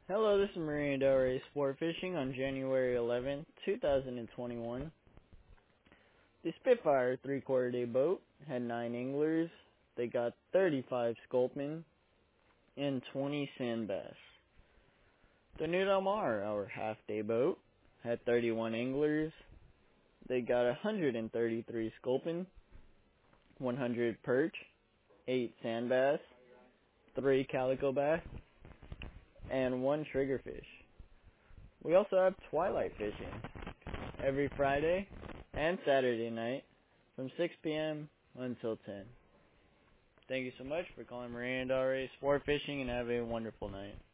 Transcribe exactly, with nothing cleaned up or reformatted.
Hello, this is Marina Del Rey Sport Fishing on January eleventh, two thousand twenty-one. The Spitfire three-quarter day boat had nine anglers. They got thirty-five sculpin and twenty sand bass. The New Del Mar, our half-day boat, had thirty-one anglers. They got one hundred thirty-three sculpin, one hundred perch, eight sand bass, three calico bass, and one triggerfish. We also have twilight fishing every Friday and Saturday night from six p m until ten. Thank you so much for calling Marina Del Rey Sport Fishing and have a wonderful night.